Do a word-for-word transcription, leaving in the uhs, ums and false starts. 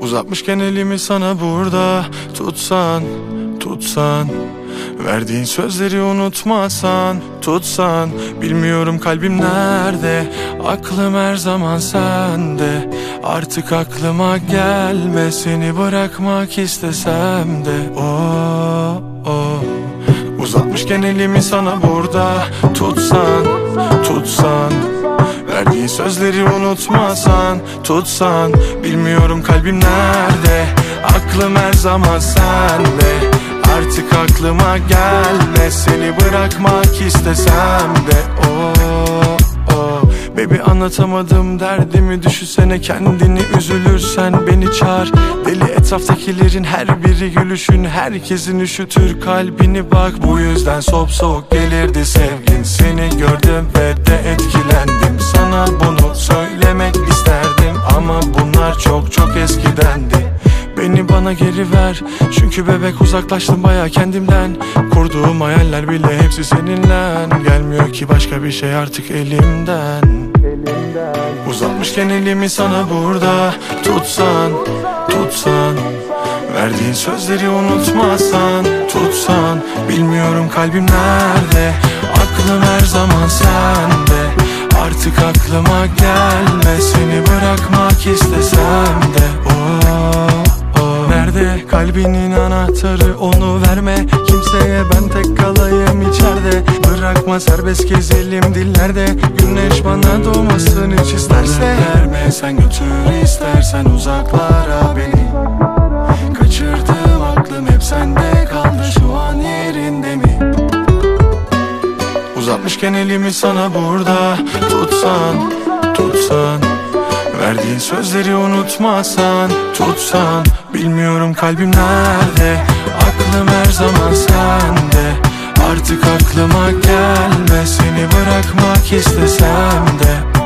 Uzatmışken elimi sana burada tutsan, tutsan, verdiğin sözleri unutmasan, tutsan. Bilmiyorum kalbim nerede, aklım her zaman sende. Artık aklıma gelme, seni bırakmak istesem de. Oh, oh. Uzatmışken elimi sana burada tutsan, tutsan, verdiğin sözleri unutmasan, tutsan. Bilmiyorum kalbim nerede, aklım her zaman sende. Artık aklıma gelme, seni bırakmak istesem de. Oh, oh. Baby anlatamadım derdimi, düşünsene kendini üzülürsen beni çağır. Deli etraftakilerin her biri gülüşün, herkesin üşütür kalbini bak. Bu yüzden sop soğuk gelirdi sevgin, seni gördüm ve de etkilendim. Sana bunu söylemek isterdim ama bunlar çok çok eskidendi. Beni bana geri ver, çünkü bebek uzaklaştım baya kendimden. Kurduğum hayaller bile hepsi seninle. Gelmiyor ki başka bir şey artık elimden, elimden. Uzatmışken elimi sana burada tutsan, tutsan, verdiğin sözleri unutmasan, tutsan. Bilmiyorum kalbim nerede, aklım her zaman sende. Artık aklıma gelme, seni bırakmak istesem de. Oh, nerede kalbinin anahtarı, onu verme kimseye, ben tek kalayım içeride. Bırakma serbest gezelim dillerde, güneş bana doğmasın hiç isterse. Verme sen götür istersen uzaklara beni. Kaçırdığım aklım hep sende kaldı, şu an yerinde mi? Uzatmışken elimi sana burada tutsan, tutsan, verdiğin sözleri unutmasan, tutsan. Bilmiyorum kalbim nerede, aklım her zaman sende. Artık aklıma gelme, seni bırakmak istesem de.